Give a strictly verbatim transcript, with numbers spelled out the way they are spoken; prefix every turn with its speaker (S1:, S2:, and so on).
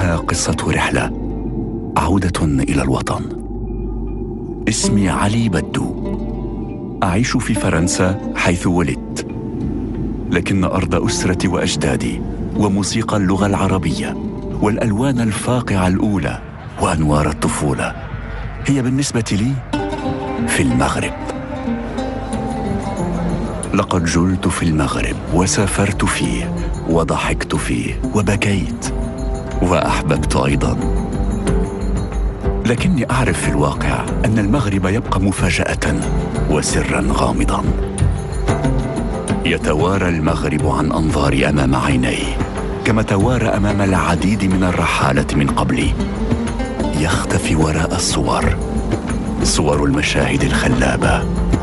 S1: إنها قصة رحلة، عودة إلى الوطن. اسمي علي بدو، أعيش في فرنسا حيث ولدت، لكن أرض أسرتي وأجدادي وموسيقى اللغة العربية والألوان الفاقعة الأولى وأنوار الطفولة هي بالنسبة لي في المغرب. لقد جلت في المغرب وسافرت فيه وضحكت فيه وبكيت وأحببت أيضاً، لكني أعرف في الواقع أن المغرب يبقى مفاجأة وسراً غامضاً. يتوارى المغرب عن أنظاري أمام عيني كما توارى أمام العديد من الرحالة من قبلي. يختفي وراء الصور، صور المشاهد الخلابة